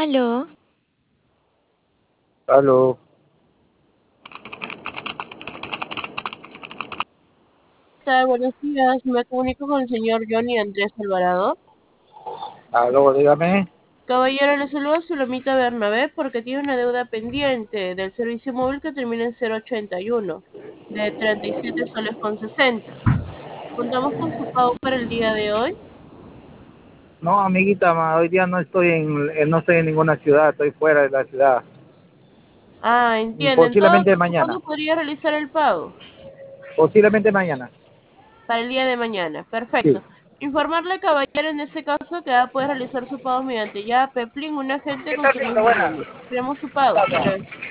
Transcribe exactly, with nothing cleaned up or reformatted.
Aló, Aló, Tal? Buenos días, me comunico con el señor Johnny Andrés Alvarado. aló, dígame. Caballero, le saluda Sulamita Bernabé porque tiene una deuda pendiente del servicio móvil que termina en cero ochenta y uno, de treinta y siete soles con sesenta. Contamos con su pago para el día de hoy. No, amiguita, ma, hoy día no estoy en, eh, no estoy en ninguna ciudad, estoy fuera de la ciudad. Ah, entiendo. En todo Posiblemente caso, mañana, ¿cuándo podría realizar el pago? posiblemente mañana. Para el día de mañana. Sí. Perfecto. Informarle, caballero, en ese caso que va a poder realizar su pago mediante ya Peplin, un agente ¿Qué con tal, su señora? mismo Buena. número. Esperemos su pago. Hasta luego.